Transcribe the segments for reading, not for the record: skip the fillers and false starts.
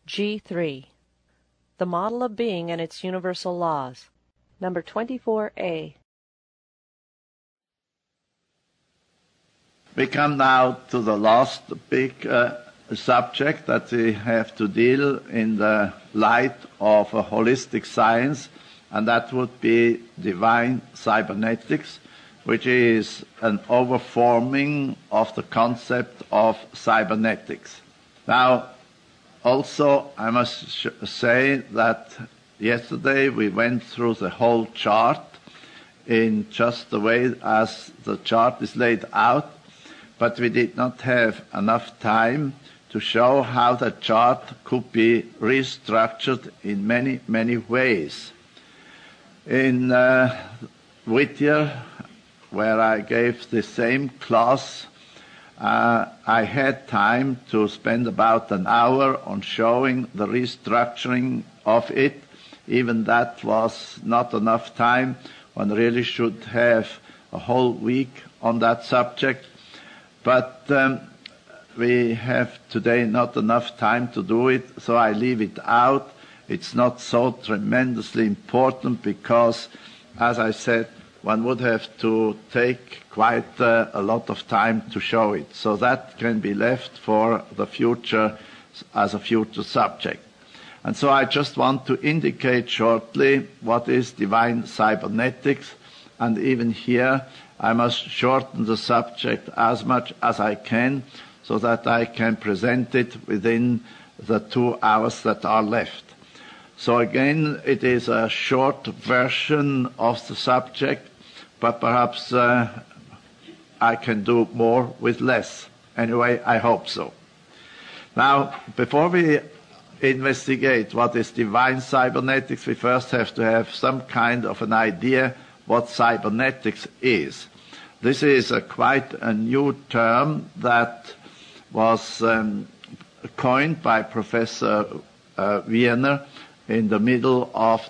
G3. The Model of Being and its Universal Laws. Number 24A. We come now to the last big subject that we have to deal in the light of a holistic science, and that would be divine cybernetics, which is an overforming of the concept of cybernetics. Now, also, I must say that yesterday we went through the whole chart in just the way as the chart is laid out, but we did not have enough time to show how the chart could be restructured in many, many ways. In Whittier, where I gave the same class, I had time to spend about an hour on showing the restructuring of it. Even that was not enough time. One really should have a whole week on that subject. But we have today not enough time to do it, so I leave it out. It's not so tremendously important because, as I said, one would have to take quite a lot of time to show it. So that can be left for the future as a future subject. And so I just want to indicate shortly what is divine cybernetics. And even here, I must shorten the subject as much as I can so that I can present it within the 2 hours that are left. So again, it is a short version of the subject, but perhaps I can do more with less. Anyway, I hope so. Now, before we investigate what is divine cybernetics, we first have to have some kind of an idea what cybernetics is. This is quite a new term that was coined by Professor Wiener in the middle of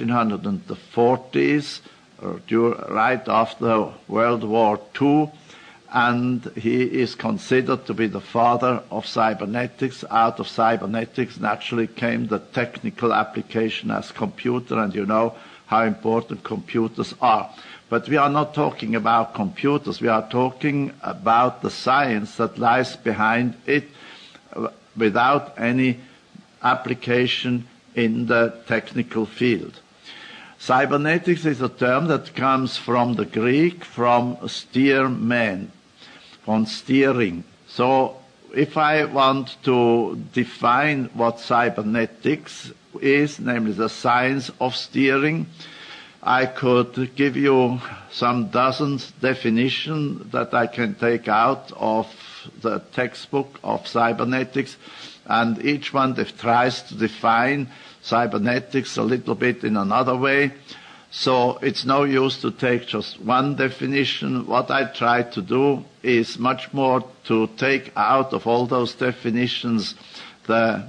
1940s, right after World War II, and he is considered to be the father of cybernetics. Out of cybernetics naturally came the technical application as computer, and you know how important computers are. But we are not talking about computers, we are talking about the science that lies behind it without any application in the technical field. Cybernetics is a term that comes from the Greek, from steerman, from steering. So if I want to define what cybernetics is, namely the science of steering, I could give you some dozens definitions that I can take out of the textbook of cybernetics, and each one tries to define cybernetics a little bit in another way. So it's no use to take just one definition. What I try to do is much more to take out of all those definitions the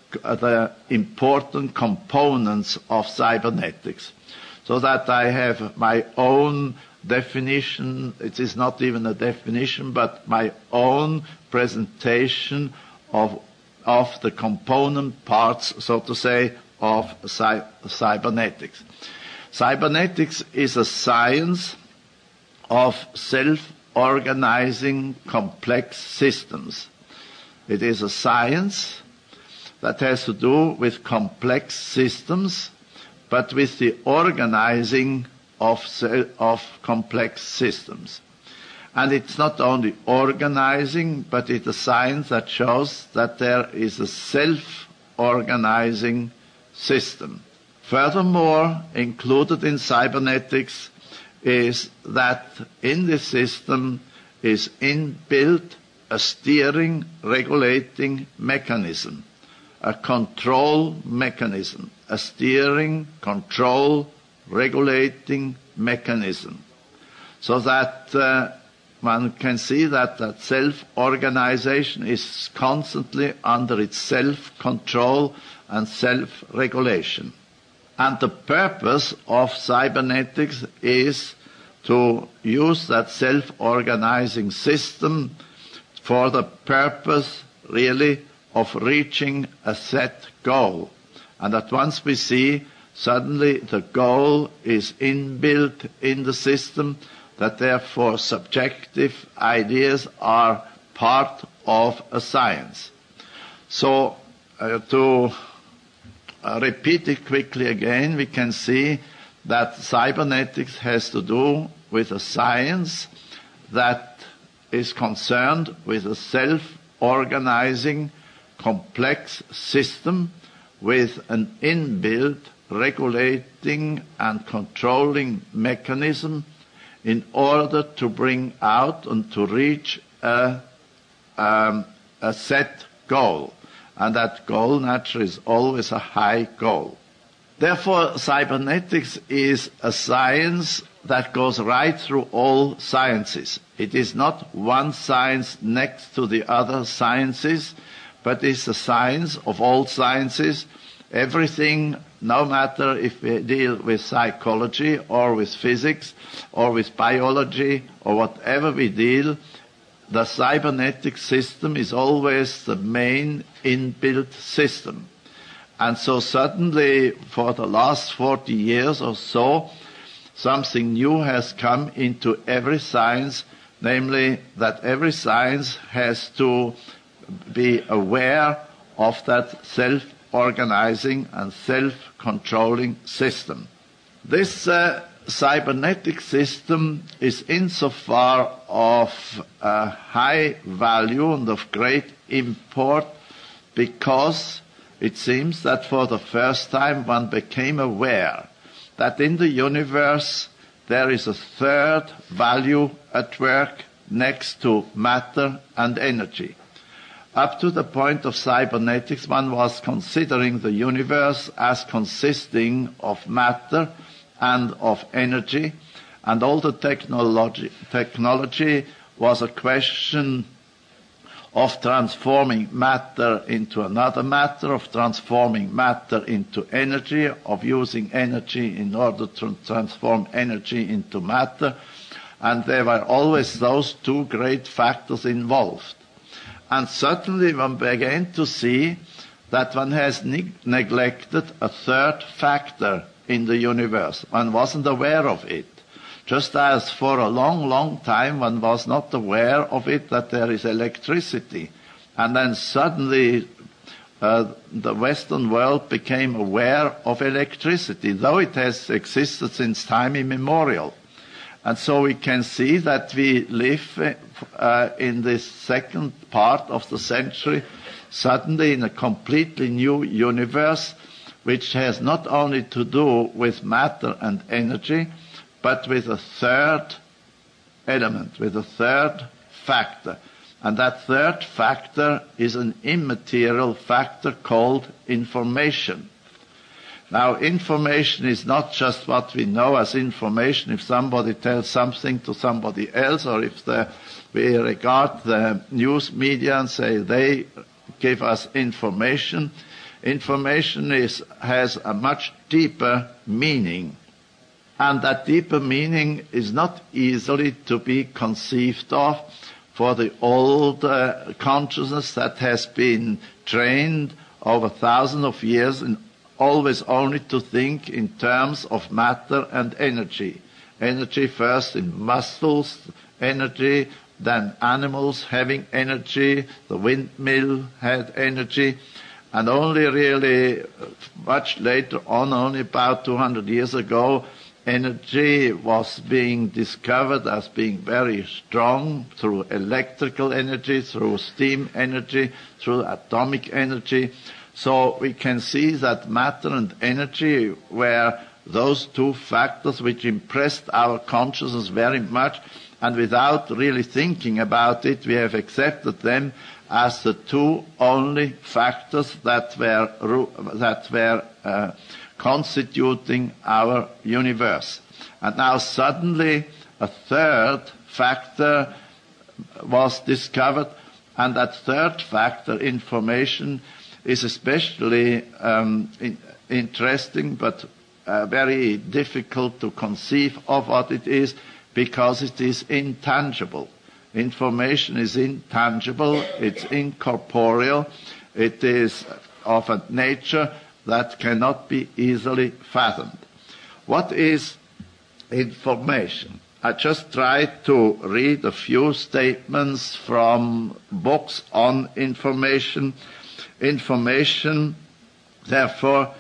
important components of cybernetics, so that I have my own definition. It is not even a definition, but my own presentation of the component parts, so to say, of cybernetics. Cybernetics is a science of self-organizing complex systems. It is a science that has to do with complex systems, but with the organizing of complex systems. And it's not only organizing, but it's a science that shows that there is a self-organizing system. Furthermore, included in cybernetics is that in this system is inbuilt a steering, regulating mechanism, a control mechanism, a steering, control, regulating mechanism, so that one can see that self-organization is constantly under its self-control and self-regulation. And the purpose of cybernetics is to use that self-organizing system for the purpose, really, of reaching a set goal. And at once we see suddenly the goal is inbuilt in the system, that therefore subjective ideas are part of a science. So to repeat it quickly again, we can see that cybernetics has to do with a science that is concerned with a self-organizing complex system with an inbuilt regulating and controlling mechanism in order to bring out and to reach a set goal. And that goal naturally is always a high goal. Therefore, cybernetics is a science that goes right through all sciences. It is not one science next to the other sciences, but it's a science of all sciences. Everything, no matter if we deal with psychology or with physics or with biology or whatever we deal, the cybernetic system is always the main inbuilt system. And so suddenly, for the last 40 years or so, something new has come into every science, namely that every science has to be aware of that self-organizing and self-controlling system. This cybernetic system is insofar of high value and of great import because it seems that for the first time one became aware that in the universe there is a third value at work next to matter and energy. Up to the point of cybernetics, one was considering the universe as consisting of matter and of energy, and all the technology was a question of transforming matter into another matter, of transforming matter into energy, of using energy in order to transform energy into matter, and there were always those two great factors involved. And certainly one began to see that one has neglected a third factor in the universe. One wasn't aware of it. Just as for a long, long time one was not aware of it, that there is electricity. And then suddenly the Western world became aware of electricity, though it has existed since time immemorial. And so we can see that we live in this second part of the century suddenly in a completely new universe, which has not only to do with matter and energy, but with a third element, with a third factor. And that third factor is an immaterial factor called information. Now, information is not just what we know as information. If somebody tells something to somebody else, or if we regard the news media and say they give us information, information has a much deeper meaning. And that deeper meaning is not easily to be conceived of for the old consciousness that has been trained over thousands of years in always only to think in terms of matter and energy. Energy first in muscles, energy, then animals having energy, the windmill had energy, and only really much later on, only about 200 years ago, energy was being discovered as being very strong through electrical energy, through steam energy, through atomic energy. So we can see that matter and energy were those two factors which impressed our consciousness very much, and without really thinking about it, we have accepted them as the two only factors that were constituting our universe. And now suddenly a third factor was discovered, and that third factor, information, is especially interesting but very difficult to conceive of what it is, because it is intangible. Information is intangible, it's incorporeal, It is of a nature that cannot be easily fathomed. What is information? I just tried to read a few statements from books on information. Information, therefore,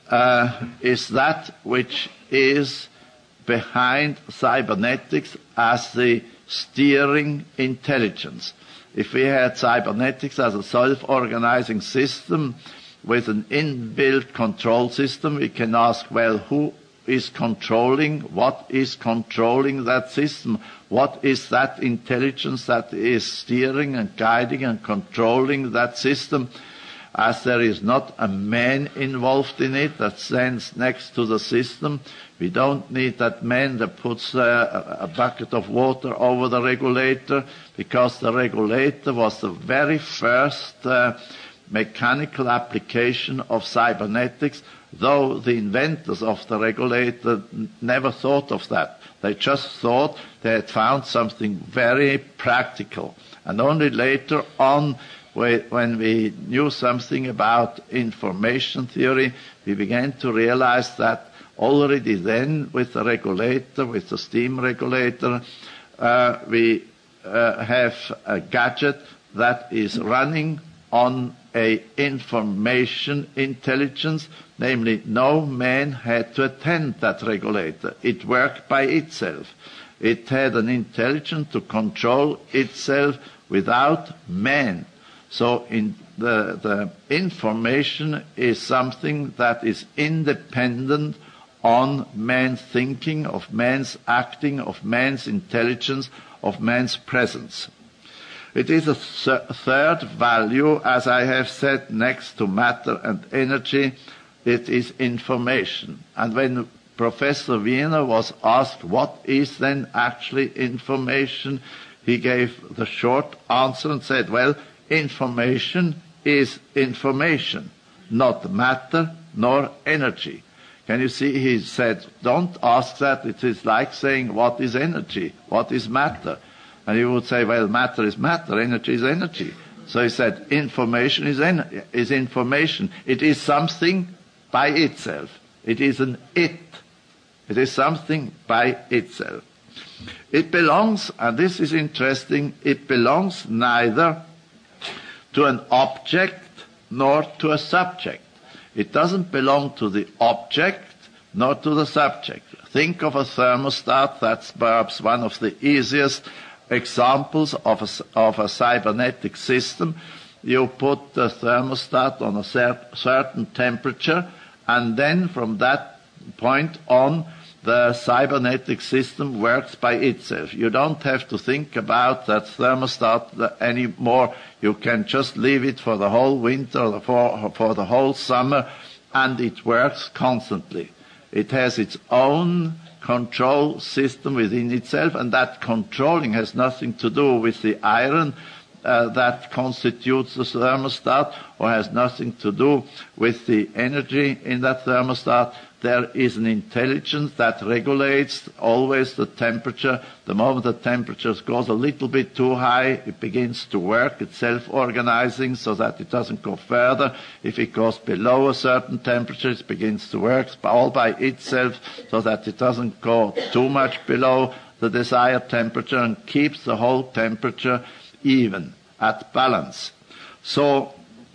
is that which is behind cybernetics as the steering intelligence. If we had cybernetics as a self-organizing system with an inbuilt control system, we can ask, well, who is controlling? What is controlling that system? What is that intelligence that is steering and guiding and controlling that system? As there is not a man involved in it that stands next to the system, we don't need that man that puts a bucket of water over the regulator, because the regulator was the very first mechanical application of cybernetics, though the inventors of the regulator never thought of that. They just thought they had found something very practical. And only later on, when we knew something about information theory, we began to realize that already then with the regulator, with the steam regulator, we have a gadget that is running on a information intelligence, namely no man had to attend that regulator. It worked by itself. It had an intelligence to control itself without man. So the information is something that is independent on man's thinking, of man's acting, of man's intelligence, of man's presence. It is a third value, as I have said, next to matter and energy. It is information. And when Professor Wiener was asked what is then actually information, he gave the short answer and said, well, information is information, not matter nor energy. Can you see? He said, don't ask that. It is like saying, what is energy? What is matter? And you would say, well, matter is matter, energy is energy. So he said, information is information. It is something by itself. It is an it. It is something by itself. It belongs, and this is interesting, it belongs neither to an object nor to a subject. It doesn't belong to the object nor to the subject. Think of a thermostat. That's perhaps one of the easiest examples of a cybernetic system. You put the thermostat on a certain temperature, and then from that point on, the cybernetic system works by itself. You don't have to think about that thermostat anymore. You can just leave it for the whole winter or for the whole summer, and it works constantly. It has its own control system within itself, and that controlling has nothing to do with the iron that constitutes the thermostat, or has nothing to do with the energy in that thermostat. There is an intelligence that regulates always the temperature. The moment the temperature goes a little bit too high, it begins to work. It's self-organizing so that it doesn't go further. If it goes below a certain temperature, it begins to work all by itself so that it doesn't go too much below the desired temperature, and keeps the whole temperature even, at balance. So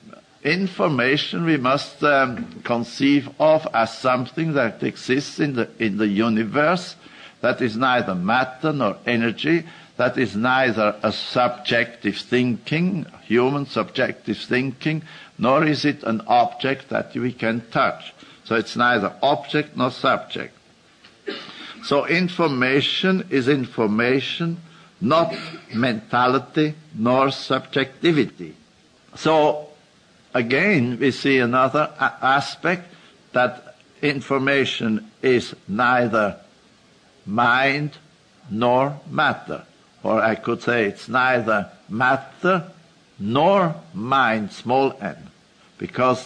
information we must conceive of as something that exists in the universe, that is neither matter nor energy, that is neither a subjective thinking, human subjective thinking, nor is it an object that we can touch. So it's neither object nor subject. So information is information, not mentality nor subjectivity. So again, we see another aspect, that information is neither mind nor matter. Or I could say it's neither matter nor mind, small n, because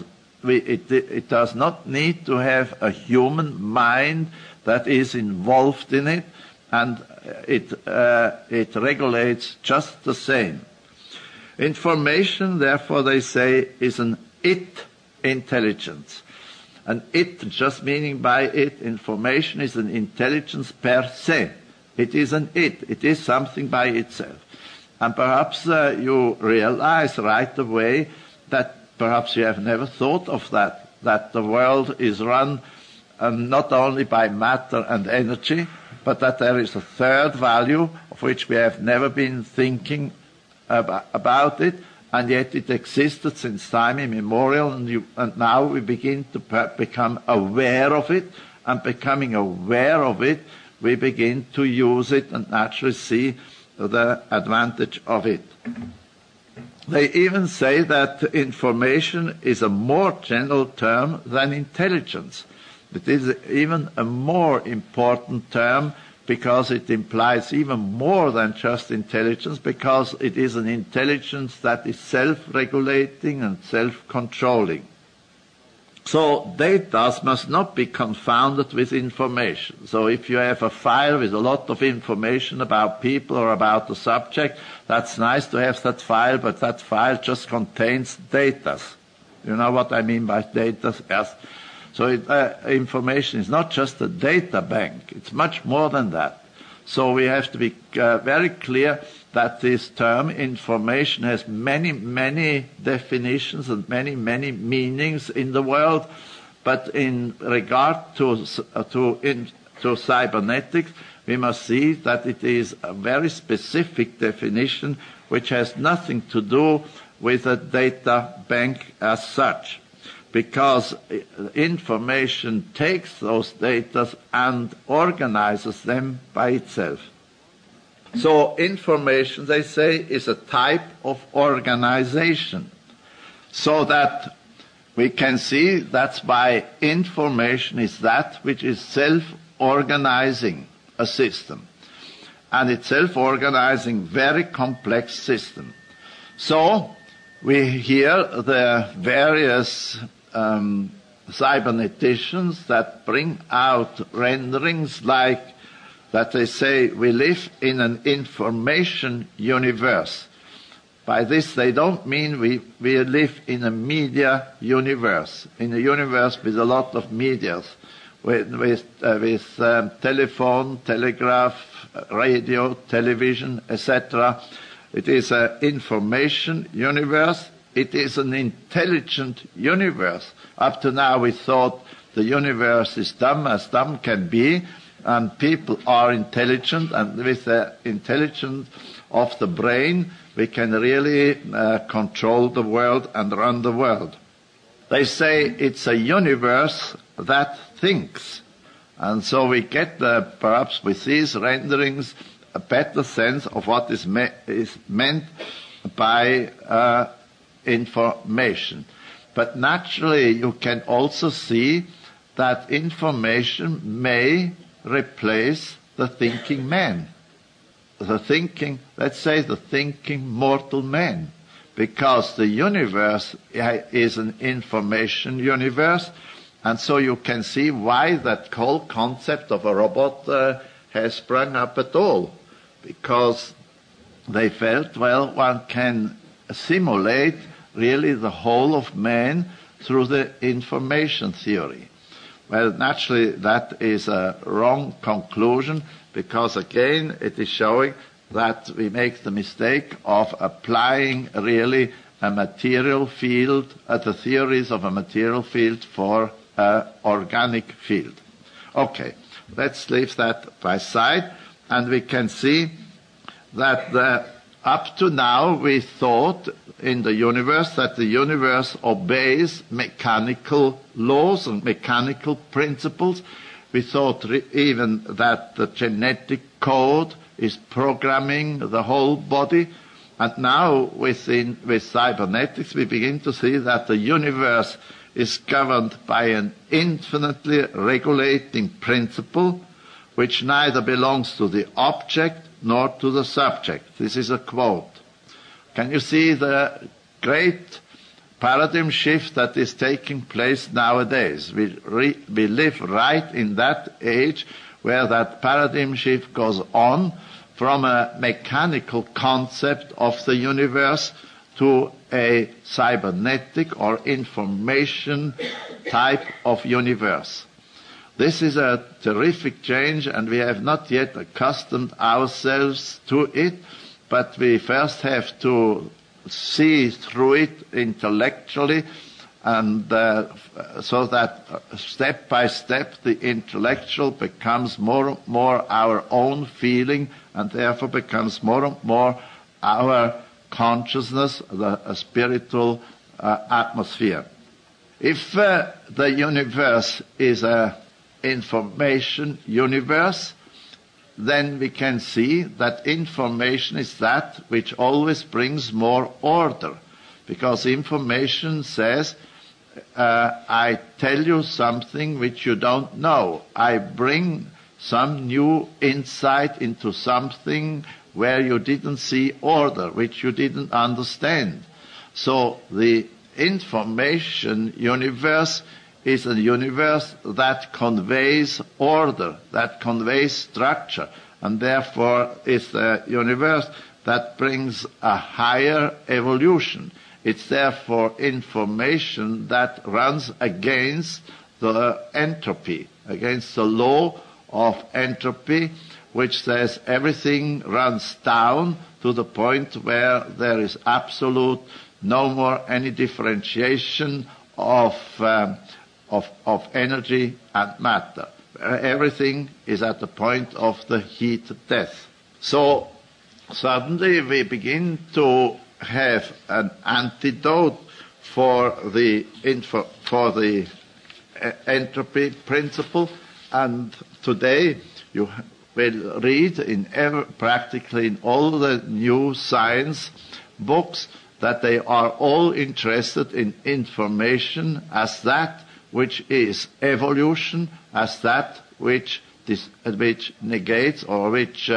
it does not need to have a human mind that is involved in it, and it regulates just the same. Information, therefore, they say, is an it intelligence. And it, just meaning by it, information is an intelligence per se. It is an it. It is something by itself. And perhaps you realize right away that perhaps you have never thought of that the world is run not only by matter and energy, but that there is a third value of which we have never been thinking about it, and yet it existed since time immemorial, and now we begin to become aware of it, and becoming aware of it, we begin to use it and naturally see the advantage of it. They even say that information is a more general term than intelligence. It is even a more important term because it implies even more than just intelligence, because it is an intelligence that is self-regulating and self-controlling. So data must not be confounded with information. So if you have a file with a lot of information about people or about the subject, that's nice to have that file, but that file just contains data. You know what I mean by data? Yes. So information is not just a data bank. It's much more than that. So we have to be very clear that this term information has many, many definitions and many, many meanings in the world. But in regard to cybernetics, we must see that it is a very specific definition which has nothing to do with a data bank as such, because information takes those data and organizes them by itself. So information, they say, is a type of organization. So that we can see that's why information is that which is self-organizing a system. And it's self-organizing very complex system. So we hear the various cyberneticians that bring out renderings like that they say we live in an information universe. By this they don't mean we live in a media universe, in a universe with a lot of medias, with telephone, telegraph, radio, television, etc. It is an information universe. It is an intelligent universe. Up to now we thought the universe is dumb as dumb can be, and people are intelligent, and with the intelligence of the brain we can really control the world and run the world. They say it's a universe that thinks. And so we get, perhaps with these renderings, a better sense of what is meant by information. But naturally, you can also see that information may replace the thinking man. Let's say the thinking mortal man. Because the universe is an information universe, and so you can see why that whole concept of a robot has sprung up at all. Because they felt, well, one can simulate really the whole of man through the information theory. Well, naturally, that is a wrong conclusion, because again, it is showing that we make the mistake of applying really a material field, the theories of a material field for an organic field. Okay, let's leave that by side, and we can see that up to now we thought in the universe that the universe obeys mechanical laws and mechanical principles. We thought even that the genetic code is programming the whole body. And now with cybernetics we begin to see that the universe is governed by an infinitely regulating principle which neither belongs to the object nor to the subject. This is a quote. Can you see the great paradigm shift that is taking place nowadays? We live right in that age where that paradigm shift goes on from a mechanical concept of the universe to a cybernetic or information type of universe. This is a terrific change, and we have not yet accustomed ourselves to it, but we first have to see through it intellectually, and so that step by step the intellectual becomes more and more our own feeling, and therefore becomes more and more our consciousness, a spiritual atmosphere. If the universe is an information universe, then we can see that information is that which always brings more order, because information says, I tell you something which you don't know. I bring some new insight into something where you didn't see order, which you didn't understand. So the information universe is a universe that conveys order, that conveys structure, and therefore is a universe that brings a higher evolution. It's therefore information that runs against the entropy, against the law of entropy, which says everything runs down to the point where there is absolute no more any differentiation of energy and matter. Everything is at the point of the heat death. So suddenly we begin to have an antidote for the entropy principle, and today you will read practically in all the new science books that they are all interested in information as that which is evolution, as that which negates or which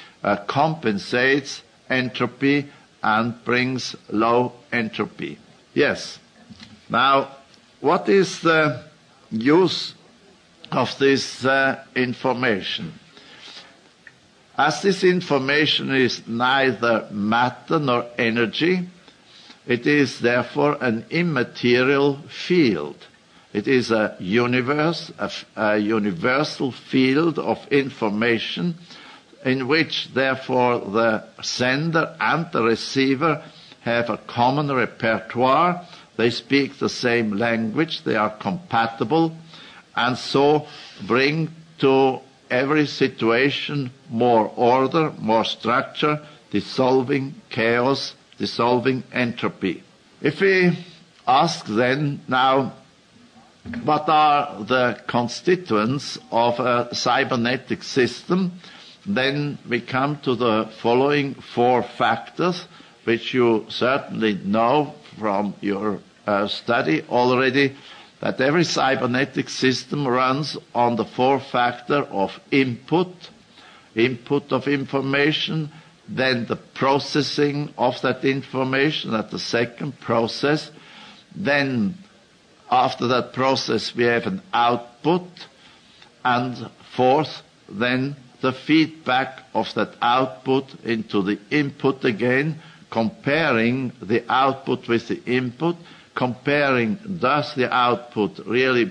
compensates entropy and brings low entropy. Yes. Now, what is the use of this information? As this information is neither matter nor energy, it is therefore an immaterial field. It is a universe, a universal field of information, in which therefore the sender and the receiver have a common repertoire. They speak the same language, they are compatible, and so bring to every situation more order, more structure, dissolving chaos, dissolving entropy. If we ask then now, what are the constituents of a cybernetic system, then we come to the following four factors, which you certainly know from your study already, that every cybernetic system runs on the four factor of input of information, then the processing of that information, that's the second process. Then after that process we have an output, and fourth, then the feedback of that output into the input again, comparing the output with the input, comparing does the output really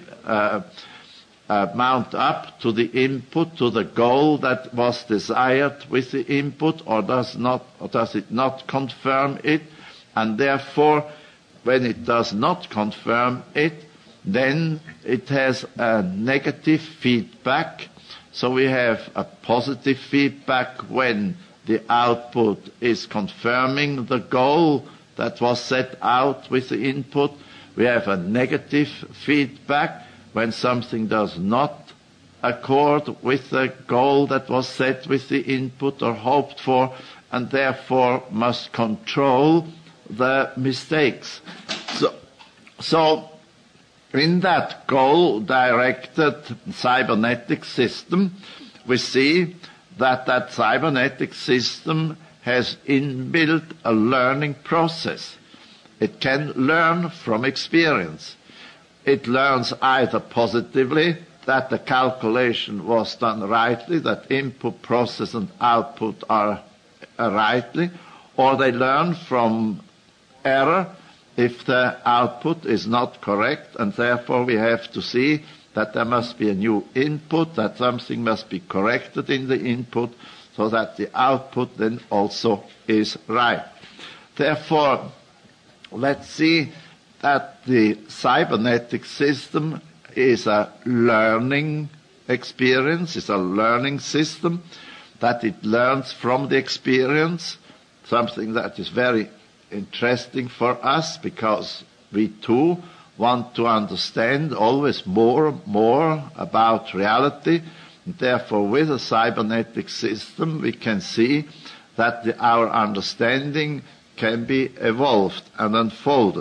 mount up to the input, to the goal that was desired with the input, or does it not confirm it, and therefore when it does not confirm it, then it has a negative feedback. So we have a positive feedback when the output is confirming the goal that was set out with the input. We have a negative feedback when something does not accord with the goal that was set with the input or hoped for, and therefore must control the mistakes. So in that goal-directed cybernetic system, we see that cybernetic system has inbuilt a learning process. It can learn from experience. It learns either positively, that the calculation was done rightly, that input, process, and output are rightly, or they learn from error if the output is not correct, and therefore we have to see that there must be a new input, that something must be corrected in the input, so that the output then also is right. Therefore, let's see that the cybernetic system is a learning experience, is a learning system, that it learns from the experience, something that is very interesting for us, because we too want to understand always more about reality. And therefore, with a cybernetic system, we can see that our understanding can be evolved and unfolded.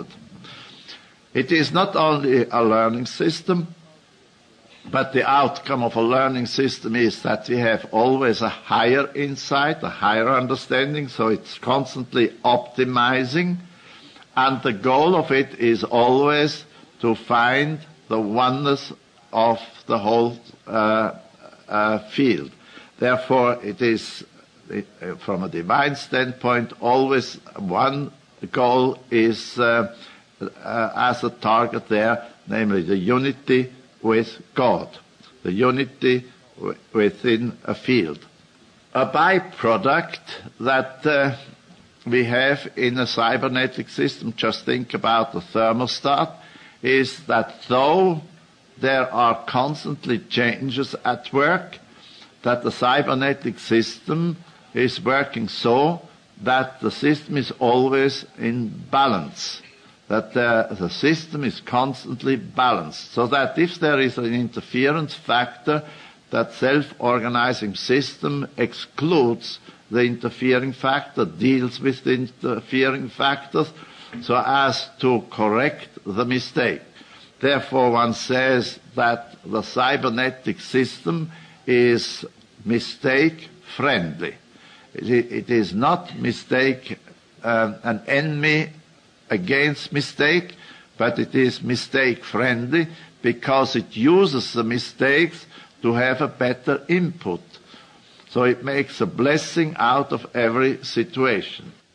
It is not only a learning system, but the outcome of a learning system is that we have always a higher insight, a higher understanding, so it's constantly optimizing, and the goal of it is always to find the oneness of the whole field. Therefore, it is, from a divine standpoint, always one goal is as a target there, namely the unity with God, the unity within a field. A byproduct that we have in a cybernetic system, just think about the thermostat, is that though there are constantly changes at work, that the cybernetic system is working so that the system is always in balance, that the system is constantly balanced, so that if there is an interference factor, that self-organizing system excludes the interfering factor, deals with the interfering factors, so as to correct the mistake. Therefore, one says that the cybernetic system is mistake-friendly. It is not mistake an enemy against mistake, but it is mistake-friendly because it uses the mistakes to have a better input. So it makes a blessing out of every situation.